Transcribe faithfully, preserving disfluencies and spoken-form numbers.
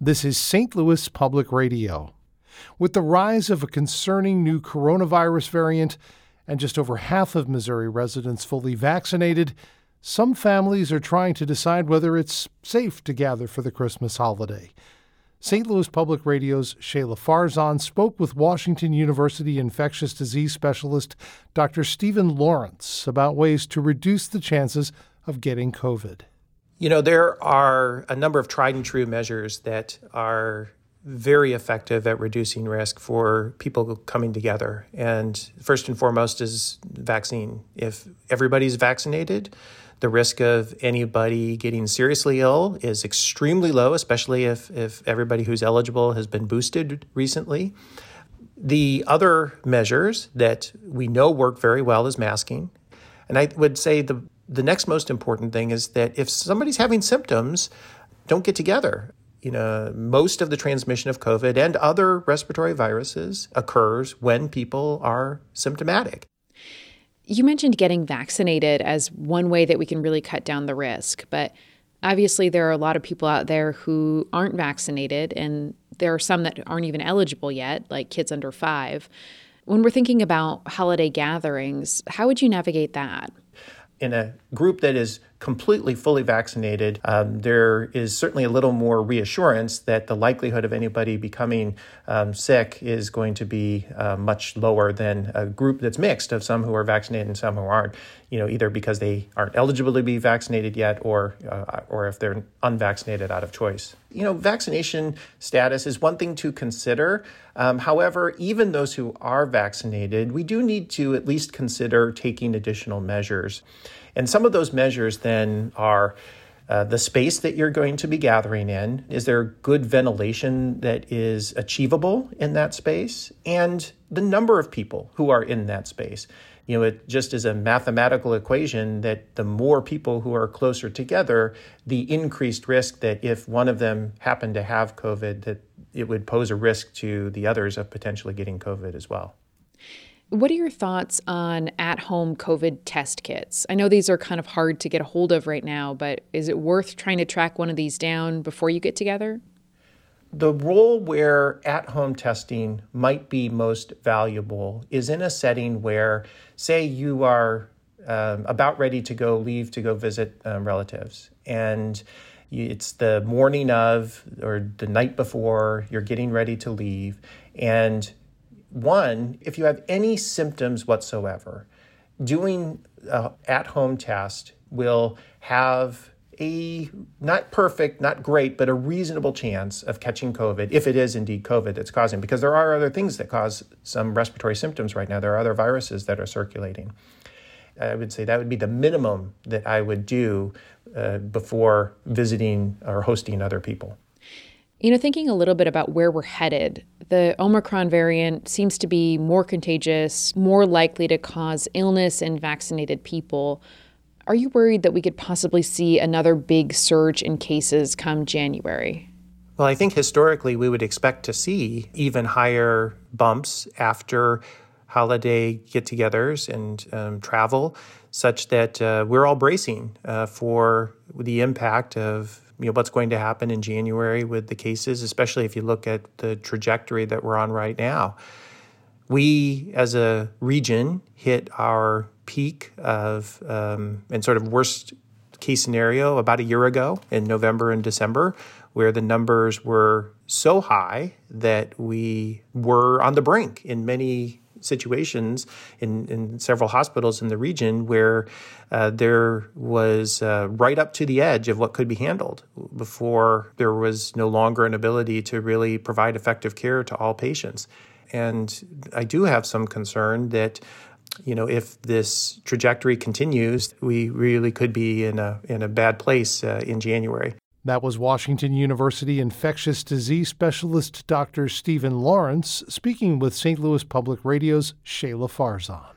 This is Saint Louis Public Radio. With the rise of a concerning new coronavirus variant and just over half of Missouri residents fully vaccinated, some families are trying to decide whether it's safe to gather for the Christmas holiday. Saint Louis Public Radio's Shayla Farzan spoke with Washington University infectious disease specialist Doctor Stephen Lawrence about ways to reduce the chances of getting COVID. You know, there are a number of tried and true measures that are very effective at reducing risk for people coming together. And first and foremost is vaccine. If everybody's vaccinated, the risk of anybody getting seriously ill is extremely low, especially if, if everybody who's eligible has been boosted recently. The other measures that we know work very well is masking. And I would say the The next most important thing is that if somebody's having symptoms, don't get together. You know, most of the transmission of COVID and other respiratory viruses occurs when people are symptomatic. You mentioned getting vaccinated as one way that we can really cut down the risk, but obviously there are a lot of people out there who aren't vaccinated, and there are some that aren't even eligible yet, like kids under five. When we're thinking about holiday gatherings, how would you navigate that? In a group that is completely fully vaccinated, um, there is certainly a little more reassurance that the likelihood of anybody becoming um, sick is going to be uh, much lower than a group that's mixed of some who are vaccinated and some who aren't, you know, either because they aren't eligible to be vaccinated yet or uh, or if they're unvaccinated out of choice. You know, vaccination status is one thing to consider. Um, however, even those who are vaccinated, we do need to at least consider taking additional measures. And some of those measures then are uh, the space that you're going to be gathering in. Is there good ventilation that is achievable in that space? And the number of people who are in that space. You know, it just is a mathematical equation that the more people who are closer together, the increased risk that if one of them happened to have COVID, that it would pose a risk to the others of potentially getting COVID as well. What are your thoughts on at-home COVID test kits? I know these are kind of hard to get a hold of right now, but is it worth trying to track one of these down before you get together? The role where at-home testing might be most valuable is in a setting where, say, you are um, about ready to go leave to go visit um, relatives, and it's the morning of or the night before you're getting ready to leave, and one, if you have any symptoms whatsoever, doing an at-home test will have a not perfect, not great, but a reasonable chance of catching COVID, if it is indeed COVID that's causing, because there are other things that cause some respiratory symptoms right now. There are other viruses that are circulating. I would say that would be the minimum that I would do uh, before visiting or hosting other people. You know, thinking a little bit about where we're headed, the Omicron variant seems to be more contagious, more likely to cause illness in vaccinated people. Are you worried that we could possibly see another big surge in cases come January? Well, I think historically we would expect to see even higher bumps after holiday get-togethers and um, travel, such that uh, we're all bracing uh, for the impact of you know, what's going to happen in January with the cases, especially if you look at the trajectory that we're on right now. We, as a region, hit our peak of um, and sort of worst case scenario about a year ago in November and December, where the numbers were so high that we were on the brink in many situations in, in several hospitals in the region where uh, there was uh, right up to the edge of what could be handled before there was no longer an ability to really provide effective care to all patients. And I do have some concern that, you know, if this trajectory continues, we really could be in a in a bad place uh, in January. That was Washington University infectious disease specialist Doctor Stephen Lawrence speaking with Saint Louis Public Radio's Shayla Farzan.